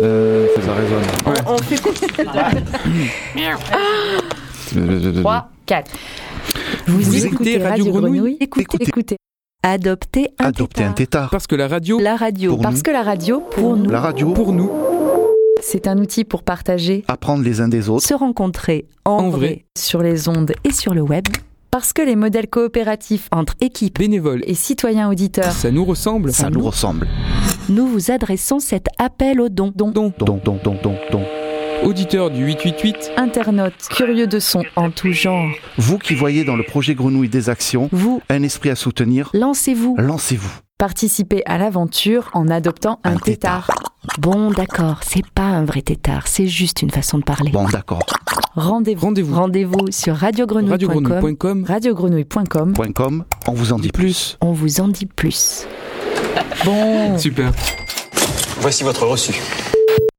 Ça résonne. Ouais. On fait 3, 4. Vous écoutez Radio Grenouille. Écoutez. Adoptez un tétard. Parce que la radio... Parce que la radio, pour nous. La radio, pour nous. C'est un outil pour partager, apprendre les uns des autres, se rencontrer en vrai, sur les ondes et sur le web. Parce que les modèles coopératifs entre équipes, bénévoles et citoyens auditeurs, ça nous ressemble. Nous vous adressons cet appel au don. Auditeurs du 888, internautes curieux de son en tout genre. Vous qui voyez dans le projet Grenouille des actions, un esprit à soutenir, lancez-vous. Participez à l'aventure en adoptant un tétard. Bon, d'accord, c'est pas un vrai tétard, c'est juste une façon de parler. Bon, d'accord. Rendez-vous sur radiogrenouille.com. Radiogrenouille.com. On vous en dit plus. Bon. Super. Voici votre reçu.